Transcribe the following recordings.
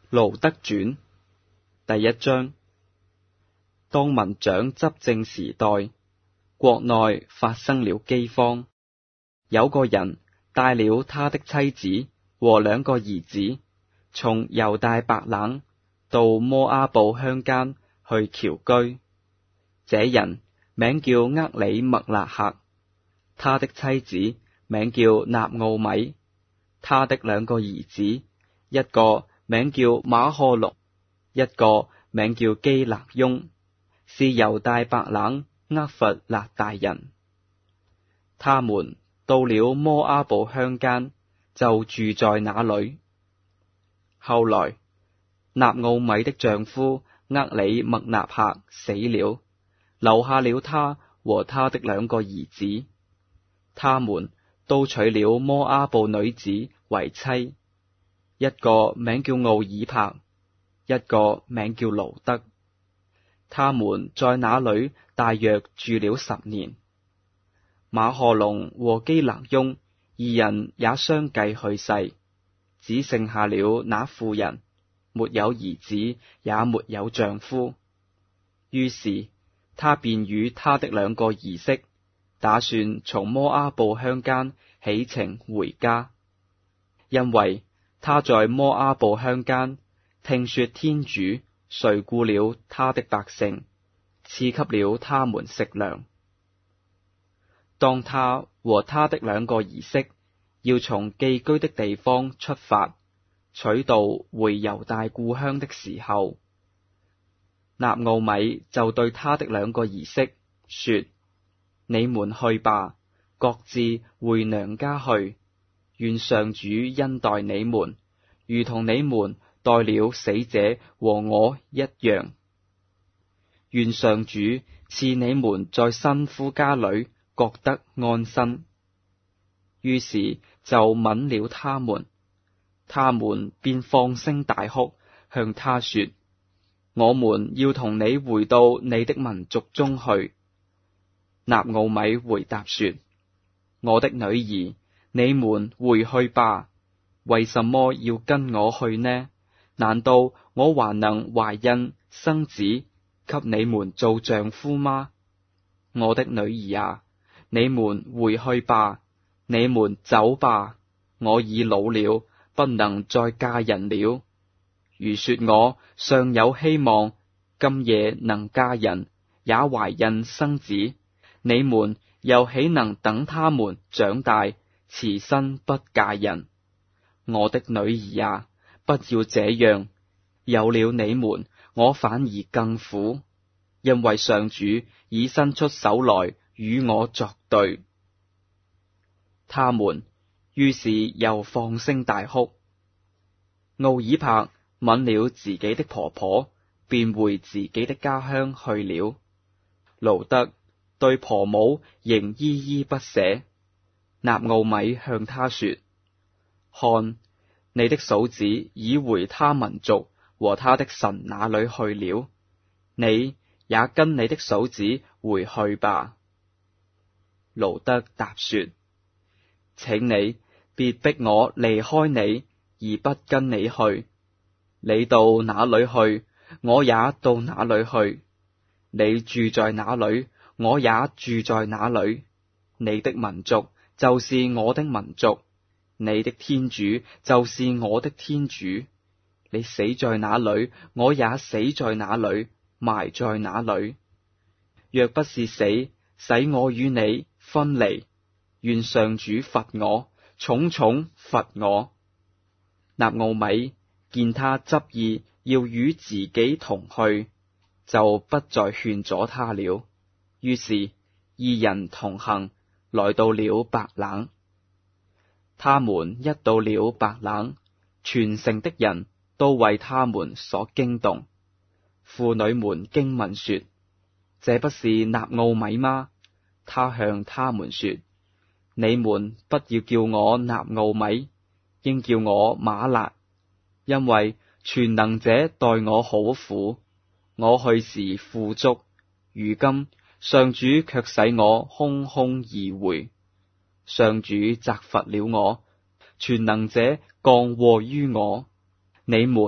盧德傳第1章。當民長執政時代，國內發生了饑荒。有個人帶了他的妻子和2個兒子，從猶大白冷到摩阿布鄉間去僑居。這人名叫厄里默肋客，他的妻子名叫納敖米，他的2個兒子，一個名叫馬可龍，一個名叫基勒雍，是猶大白冷厄弗辣大人。他們到了摩阿布鄉間，就住在那裏。後來納敖米的丈夫厄里默肋客死了，留下了他和他的2個兒子。他們都娶了摩阿布女子為妻，一個名叫敖爾帕，一個名叫盧德。他們在那裏大約住了10年。馬可龍和基勒雍2人也相繼去世，只剩下了那婦人，沒有兒子，也沒有丈夫。於是他便與他的2個兒媳，打算從摩阿布鄉間起程回家，因為他在摩阿布鄉間聽說天主垂顧了他的百姓，賜給了他們食糧。當他和他的2個兒媳要從寄居的地方出發，取道回猶大故鄉的時候，納敖米就對他的2個兒媳說：你們去吧，各自回娘家去，願上主恩待你們，如同你們待了死者和我一樣。願上主賜你們在新夫家裏覺得安身。於是就吻了他們，他們便放聲大哭，向他說：我們要同你回到你的民族中去。納敖米回答說：我的女兒，你們回去吧，為什麼要跟我去呢？難道我還能懷孕生子，給你們做丈夫嗎？我的女兒啊，你們回去吧，你們走吧，我已老了，不能再嫁人了。如說我尚有希望，今夜能嫁人，也懷孕生子，你們又豈能等他們長大，遲身不嫁人？我的女兒啊，不要這樣，有了你們，我反而更苦，因為上主已伸出手來與我作對。他們於是又放聲大哭。敖爾帕吻了自己的婆婆，便回自己的家鄉去了。盧德對婆母仍依依不捨。納敖米向他說：看，你的嫂子已回他民族和他的神那裏去了，你也跟你的嫂子回去吧。盧德答說：請你別逼我離開你，而不跟你去。你到哪裏去，我也到哪裏去；你住在哪裏，我也住在哪裏。你的民族就是我的民族，你的天主就是我的天主。你死在哪裏，我也死在哪裏，埋在哪裏。若不是死，使我與你分離，願上主罰我，重重罰我。納敖米見他執意要與自己同去，就不再勸阻他了。於是2人同行，來到了白冷。他們一到了白冷，全城的人都為他們所驚動。婦女們驚問說：這不是納敖米嗎？他向他們說：你們不要叫我納敖米，應叫我瑪辣，因為全能者待我好苦，我去時富足，如今上主卻使我空空而回。上主責罰了我，全能者降禍於我。你們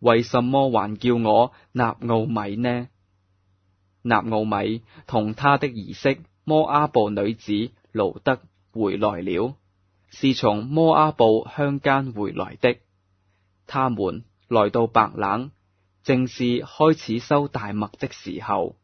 為什麼還叫我納奧米呢？納奧米同他的兒媳摩阿布女子盧德回來了，是從摩阿布鄉間回來的。他們來到白冷，正是開始收大麥的時候。